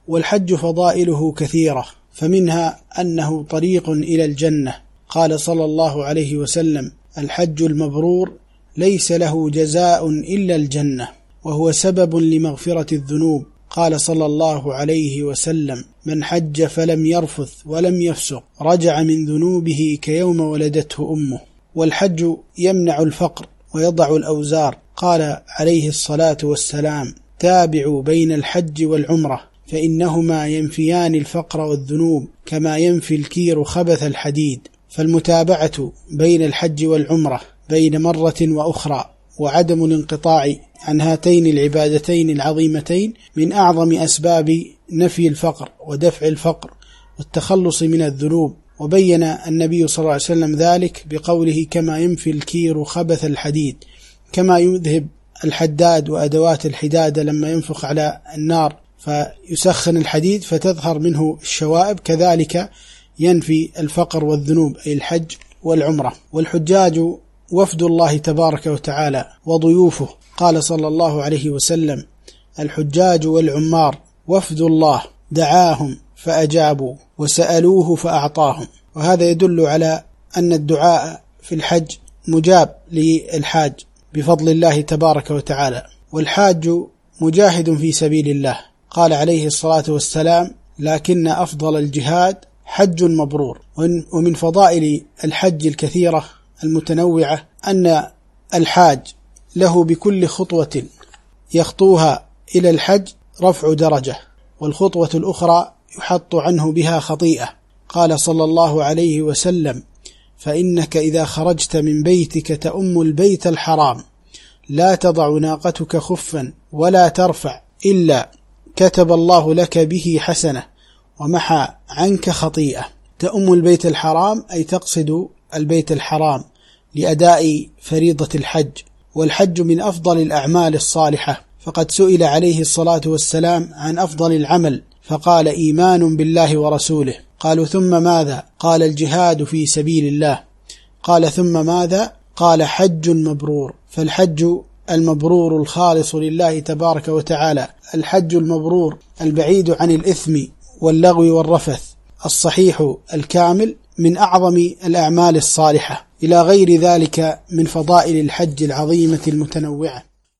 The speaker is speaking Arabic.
والحج فضائله كثيرة، فمنها أنه طريق إلى الجنة. قال صلى الله عليه وسلم: الحج المبرور ليس له جزاء إلا الجنة، وهو سبب لمغفرة الذنوب. قال صلى الله عليه وسلم: من حج فلم يرفث ولم يفسق رجع من ذنوبه كيوم ولدته أمه. والحج يمنع الفقر ويضع الأوزار. قال عليه الصلاة والسلام: تابعوا بين الحج والعمرة فإنهما ينفيان الفقر والذنوب كما ينفي الكير خبث الحديد. فالمتابعة بين الحج والعمرة بين مرة وأخرى وعدم الانقطاع عن هاتين العبادتين العظيمتين من أعظم أسباب نفي الفقر ودفع الفقر والتخلص من الذنوب. وبين النبي صلى الله عليه وسلم ذلك بقوله: كما ينفي الكير خبث الحديد، كما يذهب الحداد وأدوات الحداد لما ينفخ على النار فيسخن الحديد فتظهر منه الشوائب، كذلك ينفي الفقر والذنوب، أي الحج والعمرة. والحجاج وفد الله تبارك وتعالى وضيوفه. قال صلى الله عليه وسلم: الحجاج والعمار وفد الله دعاهم فأجابوا وسألوه فأعطاهم. وهذا يدل على أن الدعاء في الحج مجاب للحاج بفضل الله تبارك وتعالى. والحاج مجاهد في سبيل الله. قال عليه الصلاة والسلام: لكن أفضل الجهاد حج مبرور. ومن فضائل الحج الكثيرة المتنوعة أن الحاج له بكل خطوة يخطوها إلى الحج رفع درجة، والخطوة الأخرى يحط عنه بها خطيئة. قال صلى الله عليه وسلم: فإنك إذا خرجت من بيتك تأم البيت الحرام لا تضع ناقتك خفا ولا ترفع إلا كتب الله لك به حسنة ومحى عنك خطيئة. تأم البيت الحرام أي تقصد البيت الحرام لأداء فريضة الحج. والحج من أفضل الأعمال الصالحة، فقد سئل عليه الصلاة والسلام عن أفضل العمل فقال: إيمان بالله ورسوله. قالوا: ثم ماذا؟ قال: الجهاد في سبيل الله. قال: ثم ماذا؟ قال: حج مبرور. فالحج المبرور الخالص لله تبارك وتعالى، الحج المبرور البعيد عن الإثم واللغو والرفث، الصحيح الكامل، من أعظم الأعمال الصالحة، إلى غير ذلك من فضائل الحج العظيمة المتنوعة.